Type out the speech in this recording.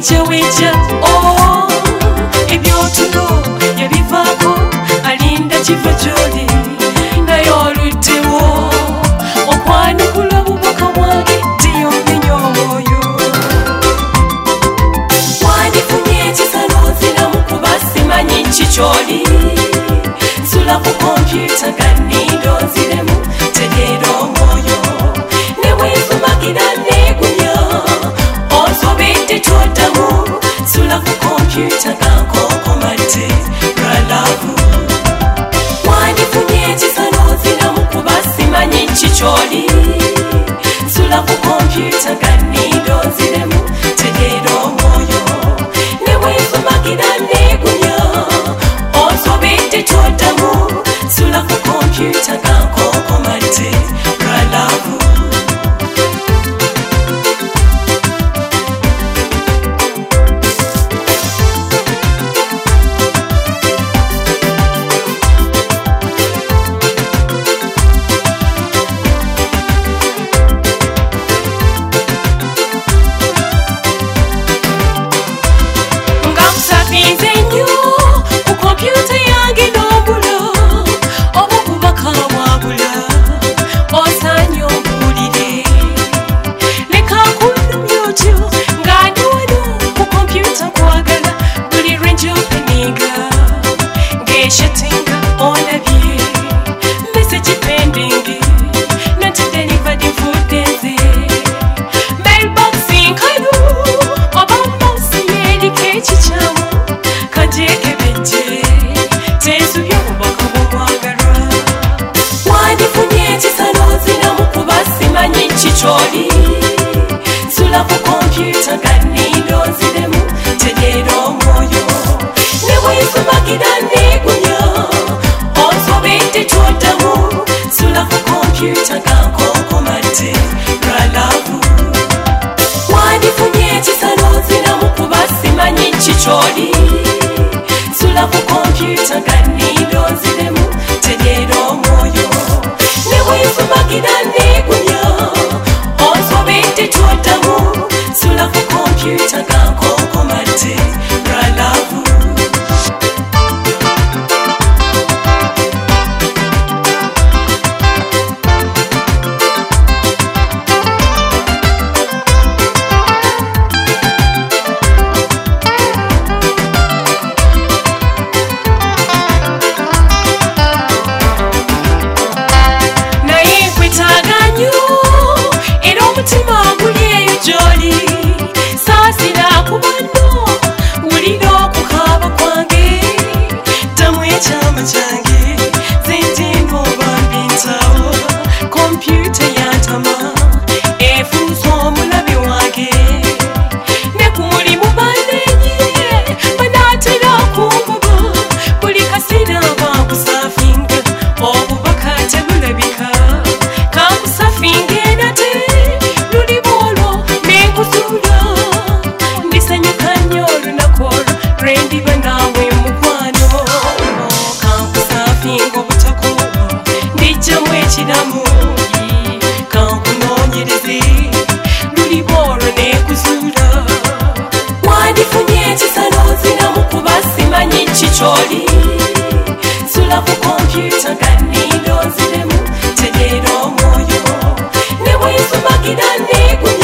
wija ebyotulo yabivaako alinda kiva gy'oli naye oluddewo okwanukula obubaka bwange tiyomenya omwoyo wandifunye ekisa n'oziramu kuba simanyi kikyoli nsula ku kompyuta nga nnindo nziremu tegeera omwoyo ne bwenzumagira neegunya onsobedde toddamu nsula ku kompyuta nga nkonkomadde lwalavu wandifunye ekisa n'oziramu kuba simanyi kikyoli nsula ku kompyuta nga nnindo nziremu tegeera omwoyo ne bwenzumagira neegunya onsobedde toddamu nsula ku kompyuta nga nkonkomadde lwalavu kikyoli nsula ku kompyuta nga nnindo nziremu tegeera omwoyo ne bwenzumagira neegunya onsobedde toddamu nsula ku kompyuta nga nkonkomadde lwalavu wandifunye ekisa n'oziramu kuba simanyi kikyoli nsula ku kompyuta nga nnindo nziremu tegeera omwoyo ne bwenzumagira neegunya onsobedde toddamu nsula ku kompyuta nga nkonkomadde lwalavu kikyoli nsula ku kompyuta nga nnindo nziremu tegeera omwoyo ne bwenzumagira neegunya